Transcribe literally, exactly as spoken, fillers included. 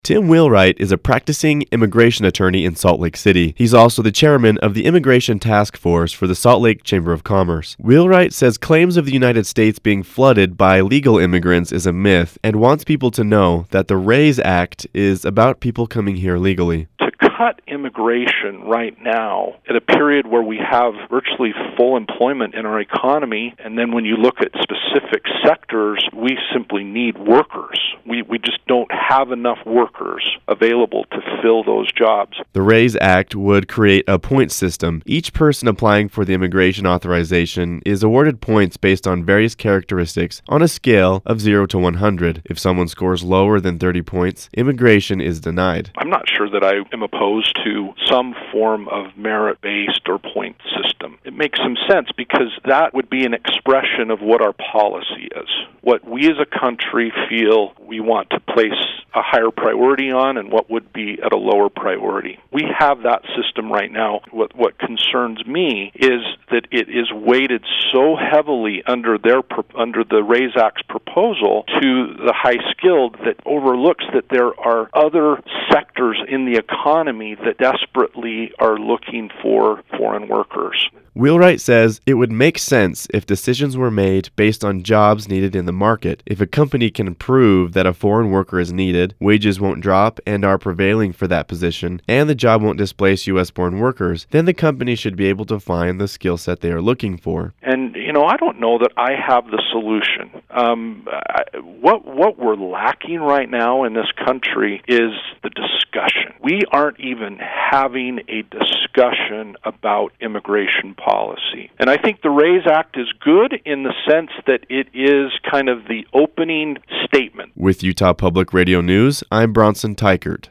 Tim Wheelwright is a practicing immigration attorney in Salt Lake City. He's also the chairman of the Immigration Task Force for the Salt Lake Chamber of Commerce. Wheelwright says claims of the United States being flooded by legal immigrants is a myth and wants people to know that the RAISE Act is about people coming here legally. Cut immigration right now at a period where we have virtually full employment in our economy, and then when you look at specific sectors, we simply need workers. We we just don't have enough workers available to fill those jobs. The RAISE Act would create a point system. Each person applying for the immigration authorization is awarded points based on various characteristics on a scale of zero to one hundred. If someone scores lower than thirty points, immigration is denied. I'm not sure that I am opposed to some form of merit-based or point system. It makes some sense because that would be an expression of what our policy is, what we as a country feel we want to place a higher priority on and what would be at a lower priority. We have that system right now. What, what concerns me is that it is weighted so heavily under their under the RAISE Act's proposal to the high-skilled that overlooks that there are other sectors in the economy that desperately are looking for foreign workers. Wheelwright says it would make sense if decisions were made based on jobs needed in the market. If a company can prove that a foreign worker is needed, wages won't drop and are prevailing for that position, and the job won't displace U S-born workers, then the company should be able to find the skill set they are looking for. And, you know, I don't know that I have the solution. Um, I, what, what we're lacking right now in this country is the discussion. We aren't even having a discussion about immigration policy. And I think the RAISE Act is good in the sense that it is kind of the opening statement. With Utah Public Radio News, I'm Bronson Tykert.